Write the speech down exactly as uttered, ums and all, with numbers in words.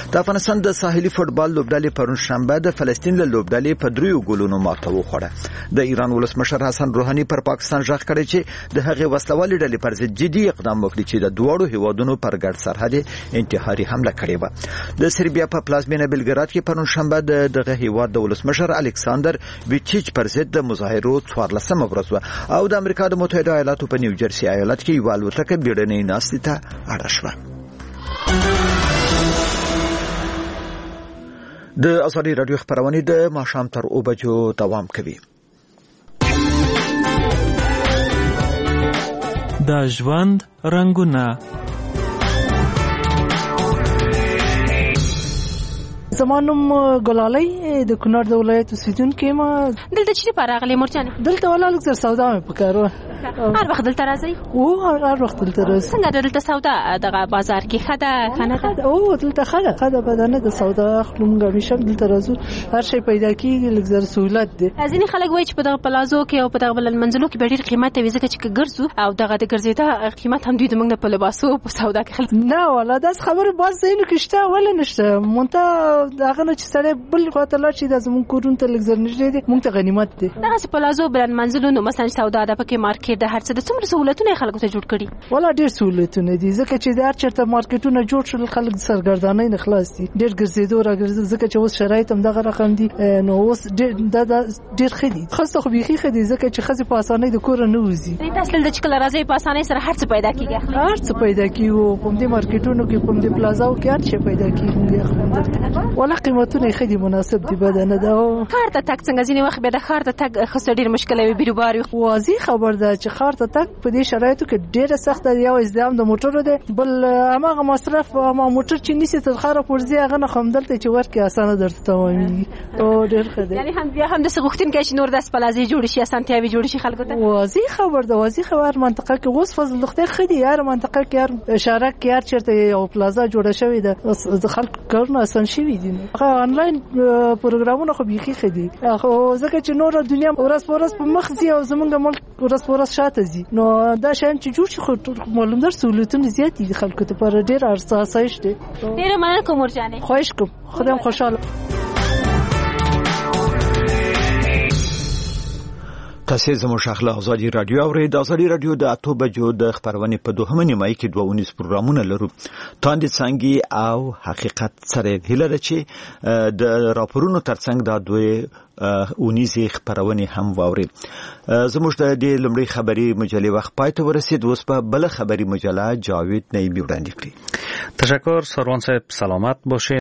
د افغانستان د ساحلي فوتبال لوبډلې پرون شنبه د فلسطین له لوبډلې په دریو ګولونو ماته وخوړه. د ایران ولسمشر حسن روحاني پر پاکستان ژغ کړی چې د هغې وسلوالې ډلې پر ضد جدي اقدام وکړي چې د دواړو هیوادونو پر ګډ سرحد انتحاري حمله کړې وه. د سربیا په پلازمینه بلګراد کې پرون شنبه د دغه هیواد د ولسمشر الکساندر ویچیچ پر ضد د مظاهرو څوارلسمه ورځ وه او د امریکا د متحده ایالاتو په نیوجرسي ایالت کې یوه الوتکه بیړنۍ ناستې ته اړه شوه. د ازادي راډیو خبرونه د ماښام تر اوه بجو دوام کوي. د ژوند رنگونه. زمانم ګلالۍ د کونړ د ولایت اوسیدونکې ما. دلته چیرې پراغلې مورجانې؟ دلته ولا لږ زر سودا مې پکارو. هر وخت دلته راځئ؟ او هر وخت دلته راځم. څنګه د دلته سودا دغه بازار کې ښه ده ښه نه ده؟ او دلته ښه ده ښه ده بده نه ده. سودا اخلو موږ همیشه دلته راځو، هر شی پیدا کېږي، لږ زر سهولت دی. ځینې خلک وایي چې په دغه پلازو کې او په دغه بل منزلو کې به ډېر قیمت وي ځکه چې که ګرځو او دغه د ګرځېدا قیمت هم دوی زموږ نه په لباسو په سودا کې خلک. نه والا داسې خبره بعض ځایونو کې شته ولې نشته. مونته هغه نه چې سړی بل خواته لاړ شي دا زموږ کورونو ته لږ زر نږدې دی، مونږ ته غنیمت دی. دغسې پلازو بلند منزلونو مثلا سودا ده پکې مارکېټ ده هر څه د څومره سهولتونه یې خلکو ته جوړ کړي؟ والا ډېر سهولتونه دي ځکه چې د هر چېرته مارکېټونه جوړ شول خلک د سرګردانۍ نه خلاص دي. ډېر ګرځېدو راګرځېدو ځکه چې اوس شرایط هم دغه رقم دي نو اوس دا ډېر ښه دي. ښځو ته خو بیخي ښه دي ځکه چې ښځې په اسانۍ د کوره نه وځي. تاسو دلته چې کله راځئ په اسانۍ سره هر څه پیدا کېږي؟ هر څه پیدا کېږي او په همدې مارکېټونو کې په همدې پلازاو کې هر شی پیدا کېږي. والا قیمتونه یې ښه دي، مناسب دي، بده نه ده. ښار ته تګ څنګه؟ ځینې وخت بیا د ښار ته تګ ښه ډېر مشکله وي، بیروبار وي. واضح خبر ده چې ښار ته تګ په دې شرایطو کې ډېره سخته ده. یو ازدحام د موټرو دی، بل هماغه مصرف هماغه موټر چې نیسي تر ښاره پورې ځي هغه نه خو همدلته چې ورکړي اسانه درته تمامېږي. او ډېر ښه دی. یعنې هم بیا هم داسې غوښتونکی چې نور داسې پلازې جوړې شي، اسانتیاوې جوړې شي خلکو ته. واضح خبر ده، واضح خبر. هر منطقه کې اوس فضل د خدای ښه دي، هر منطقه کې هر اشاره کې هر چېرته یو پلازا جوړه شوې ده، د خلکو کارونه اسان شوي دي. هغه آنلاین پروګرامونه خو بیخي ښه دي، خو ځکه چې نوره دنیا ورځ په ورځ په مخ ځي او زمونږ ملک ورځ په ورځ شاته ځي نو دا شیان چې جوړ شي خو معلوم در سهولتونه زیات دي خلکو ته پر ډېر اساسایش دي. ډېره مننه کوم ورجانې. خواهش کوم، خدایم خوشحاله. تاسو زموږ شاخله ازادي رادیو اورئ. د ازادي رادیو د اته بجو د خبرونې په دوهمه نیمایي کې دوه ونیز پروګرامونه لرو. تاندې څنګه او حقیقت سره هیله ده چې د راپورونو ترڅنګ دا دوه اونیزې خبرونه هم واوري. زموږ د دې لمړی خبري مجلې وخت پای ته ورسید. اوس په بل خبري مجله جاوید نعیمی وړاندې کړي. تشکر سروان صاحب، سلامت باشید.